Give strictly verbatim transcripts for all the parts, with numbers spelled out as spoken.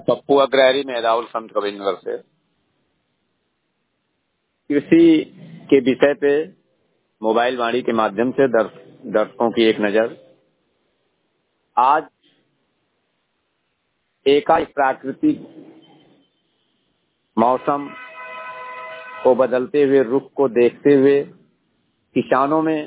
पप्पू अग्रहरी में राहुल संत कबीर नगर से कृषि के विषय पे मोबाइल वाणी के माध्यम से दर्श, दर्शकों की एक नजर। आज एकाएक प्राकृतिक मौसम को बदलते हुए रुख को देखते हुए किसानों में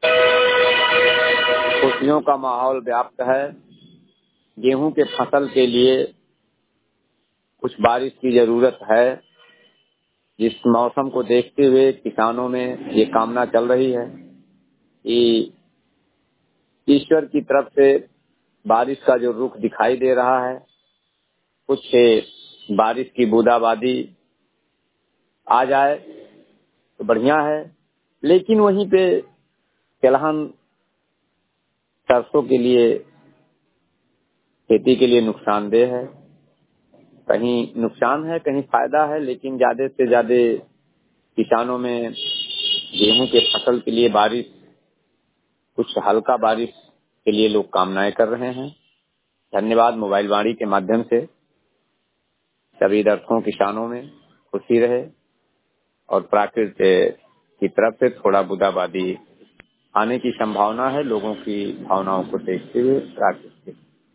खुशियों का माहौल व्याप्त है। गेहूं के फसल के लिए कुछ बारिश की जरूरत है। जिस मौसम को देखते हुए किसानों में ये कामना चल रही है कि ईश्वर की तरफ से बारिश का जो रुख दिखाई दे रहा है, कुछ बारिश की बूंदाबांदी आ जाए तो बढ़िया है। लेकिन वहीं पे तिलहन सरसों के लिए, खेती के लिए नुकसानदेह है। कहीं नुकसान है, कहीं फायदा है, लेकिन ज्यादा से ज्यादा किसानों में गेहूं के फसल के लिए बारिश, कुछ हल्का बारिश के लिए लोग कामनाएं कर रहे हैं। धन्यवाद। मोबाइल वाणी के माध्यम से सभी दर्शकों किसानों में खुशी रहे और प्रकृति की तरफ से थोड़ा बूंदाबांदी आने की संभावना है, लोगों की भावनाओं को देखते हुए प्रकृति।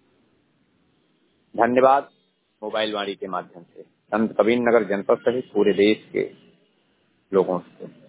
धन्यवाद। मोबाइल वाणी के माध्यम से संत कबीर नगर जनपद सहित पूरे देश के लोगों से।